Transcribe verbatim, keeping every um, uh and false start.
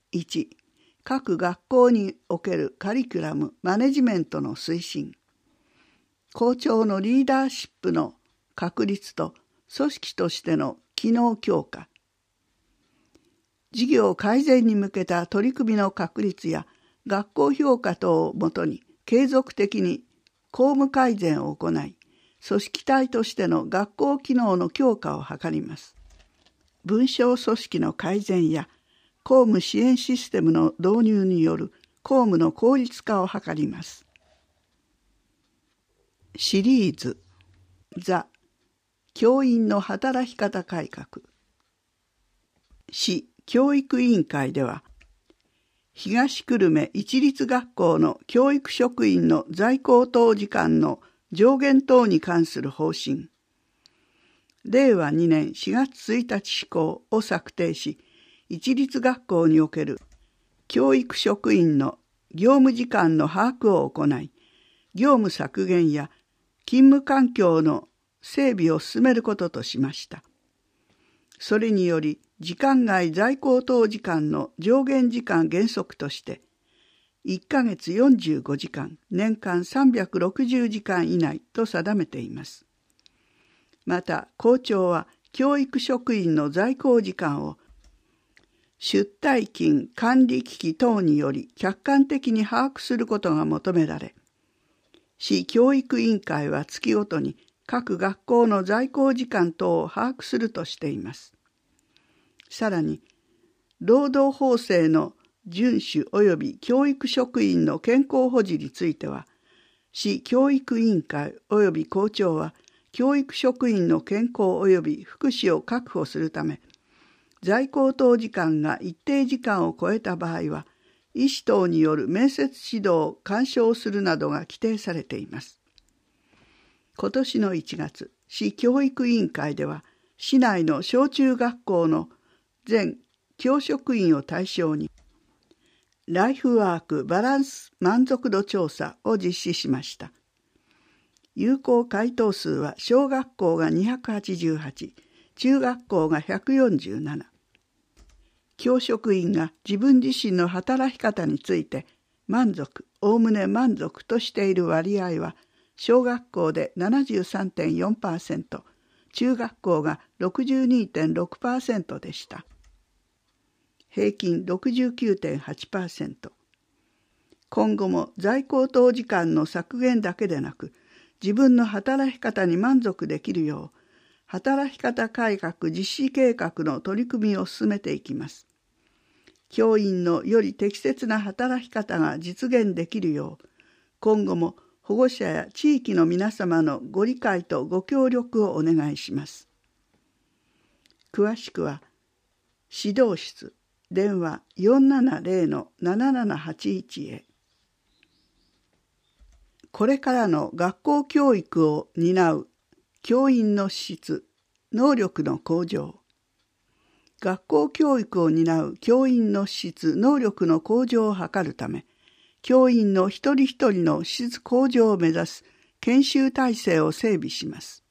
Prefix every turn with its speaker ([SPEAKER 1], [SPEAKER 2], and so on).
[SPEAKER 1] いち、各学校におけるカリキュラム・マネジメントの推進。校長のリーダーシップの確立と組織としての機能強化。事業改善に向けた取り組みの確立や学校評価等をもとに継続的に校務改善を行い、組織体としての学校機能の強化を図ります。文章組織の改善や校務支援システムの導入による校務の効率化を図ります。シリーズザ・教員の働き方改革。市教育委員会では、東久留米一律学校の教育職員の在校等時間の上限等に関する方針、れいわにねんしがつついたち施行を策定し、一律学校における教育職員の業務時間の把握を行い、業務削減や勤務環境の整備を進めることとしました。それにより、時間外在校等時間の上限時間原則として、いっかげつよんじゅうごじかん、年間さんびゃくろくじゅうじかん以内と定めています。また、校長は教育職員の在校時間を出退勤管理機器等により客観的に把握することが求められ、市教育委員会は月ごとに各学校の在校時間等を把握するとしています。さらに、労働法制の遵守及び教育職員の健康保持については、市教育委員会及び校長は、教育職員の健康及び福祉を確保するため、在校等時間が一定時間を超えた場合は、医師等による面接指導を勧奨するなどが規定されています。今年のいちがつ、市教育委員会では、市内の小中学校の全教職員を対象に、ライフワークバランス満足度調査を実施しました。有効回答数は小学校がにひゃくはちじゅうはち、中学校がひゃくよんじゅうなな。教職員が自分自身の働き方について満足、おおむね満足としている割合は、小学校で ななじゅうさんてんよんパーセント、中学校が ろくじゅうにてんろくパーセント でした。平均 ろくじゅうきゅうてんはちパーセント。今後も在校等時間の削減だけでなく、自分の働き方に満足できるよう、働き方改革実施計画の取り組みを進めていきます。教員のより適切な働き方が実現できるよう、今後も保護者や地域の皆様のご理解とご協力をお願いします。詳しくは、指導室、電話 よんななぜろのななななはちいち へ。これからの学校教育を担う教員の質、能力の向上。学校教育を担う教員の質、能力の向上を図るため、教員の一人一人の質向上を目指す研修体制を整備します。